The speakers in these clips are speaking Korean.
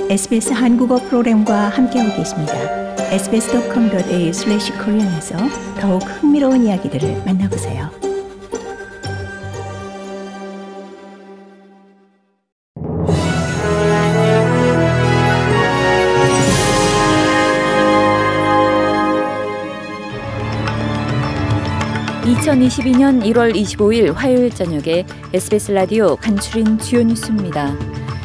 SBS 한국어 프로그램과 함께하고 계십니다. sbs.com.au/korean에서 더욱 흥미로운 이야기들을 만나보세요. (2022년 1월 25일) 화요일 저녁에 SBS 라디오 간추린 주요 뉴스입니다.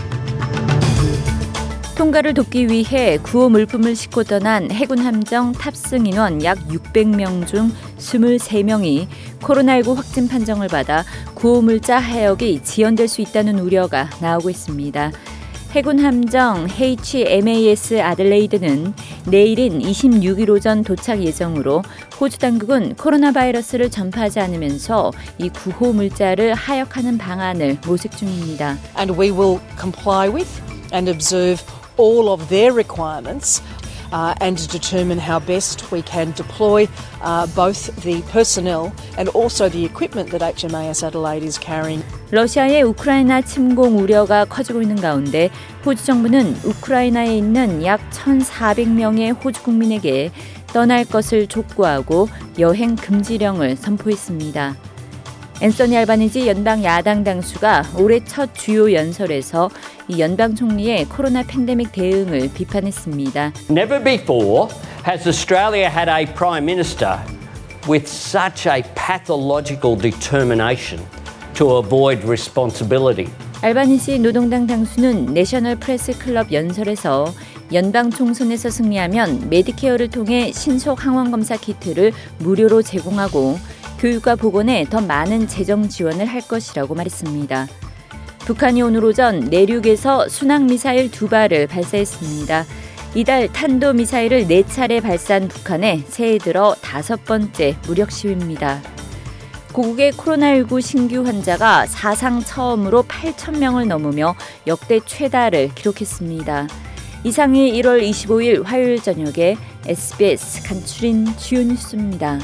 통과를 돕기 위해 구호 물품을 싣고 떠난 해군 함정 탑승 인원 약 600명 중 23명이 코로나19 확진 판정을 받아 구호물자 하역이 지연될 수 있다는 우려가 나오고 있습니다. 해군 함정 HMAS 아들레이드는 내일인 26일 오전 도착 예정으로 호주 당국은 코로나 바이러스를 전파하지 않으면서 이 구호 물자를 하역하는 방안을 모색 중입니다. And we will comply with and observe all of their requirements and to determine how best we can deploy both the personnel and also the equipment that HMAS Adelaide is carrying. 러시아의 우크라이나 침공 우려가 커지고 있는 가운데 호주 정부는 우크라이나에 있는 약 1,400명의 호주 국민에게 떠날 것을 촉구하고 여행 금지령을 선포했습니다. 앤서니 알바니지 연방 야당 당수가 올해 첫 주요 연설에서 이 연방 총리의 코로나 팬데믹 대응을 비판했습니다. Never before has Australia had a Prime Minister with such a pathological determination to avoid responsibility. 알바니지 노동당 당수는 내셔널 프레스 클럽 연설에서 연방 총선에서 승리하면 메디케어를 통해 신속 항원 검사 키트를 무료로 제공하고 교육과 보건에 더 많은 재정 지원을 할 것이라고 말했습니다. 북한이 오늘 오전 내륙에서 순항미사일 2발을 발사했습니다. 이달 탄도미사일을 4차례 발사한 북한의 새해 들어 5번째 무력 시위입니다. 고국의 코로나19 신규 환자가 사상 처음으로 8,000명을 넘으며 역대 최다를 기록했습니다. 이상이 1월 25일 화요일 저녁에 SBS 간추린 주요 뉴스입니다.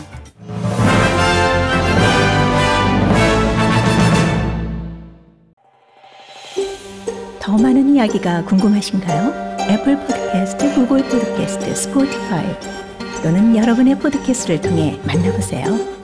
더 많은 이야기가 궁금하신가요? 애플 팟캐스트, 구글 팟캐스트, 스포티파이 또는 여러분의 팟캐스트를 통해 만나보세요.